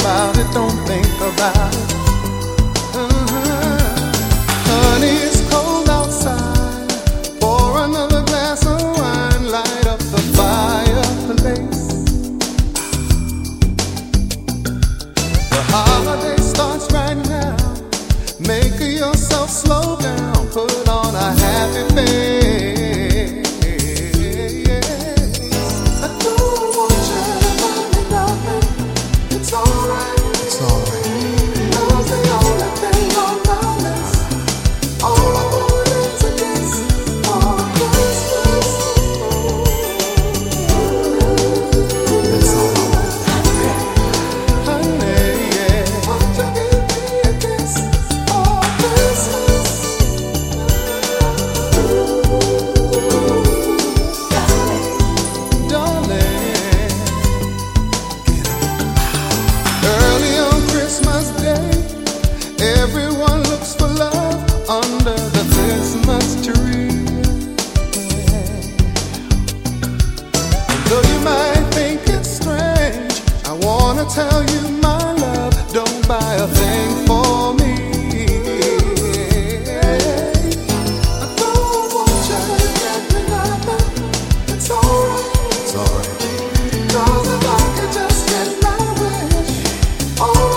about it, don't think about it. Honey, it's cold outside. Pour another glass of wine, light up the fireplace. The holiday starts right now. Make yourself slow down, put on a happy face. I don't want you to find me nothing. It's alright. It's alright. Love's the only thing on my list. All I want is a kiss for Christmas. That's all I want. Honey, yeah. Won't you give me a kiss for Christmas? Darling, early on Christmas Day, everyone looks for love under the Christmas tree. And though you might think it's strange, I wanna tell you my love, don't buy a thing for me. I don't want you to get me nothing. It's alright. It's alright. 'Cause if I could just get my wish, all